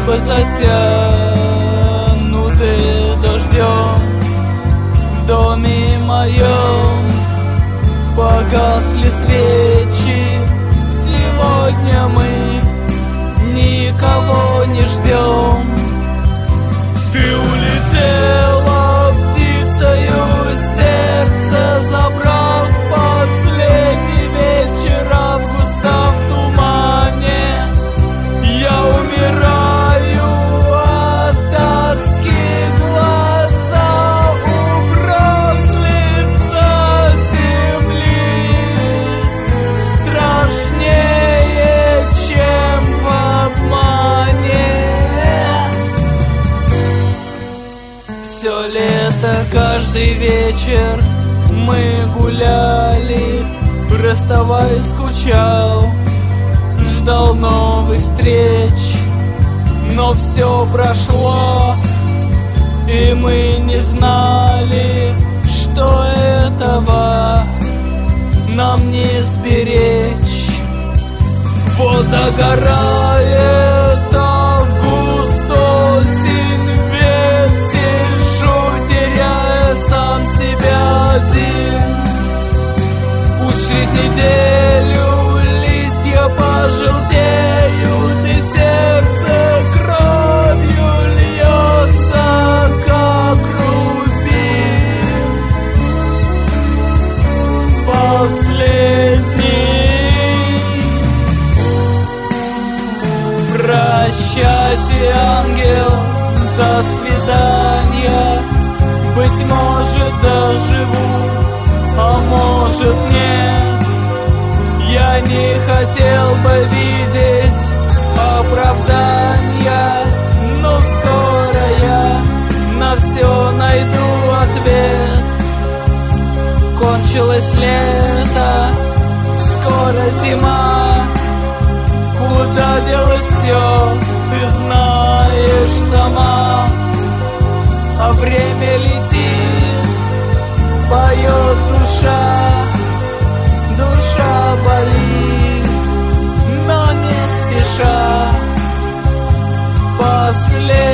Небо затянуты дождем, в доме моем погасли свечи. Сегодня мы никого не ждем. Ты улетела птицею сердце, забрав последний вечер августа в тумане. Я умираю от тоски, глаза убрав с лица земли. Страшнее, чем в обмане. Все лето, каждый вечер мы гуляли, расставаясь, скучал, ждал новых встреч. Но все прошло, и мы не знали, что этого нам не сберечь. Вот догорает август, осень, ведь сижу, теряя сам себя один. Уж через неделю листья пожелтеют, и сердце кровью льется, как рубин. Последний. Прощайте, ангел, до свидания. Быть может, доживу, а может, нет. Я не хотел бы видеть оправдания, но скоро я на все найду ответ. Кончилось лето, скоро зима. Куда делось все, ты знаешь сама. А время летит, поет душа, душа болит, но не спеша. Последний.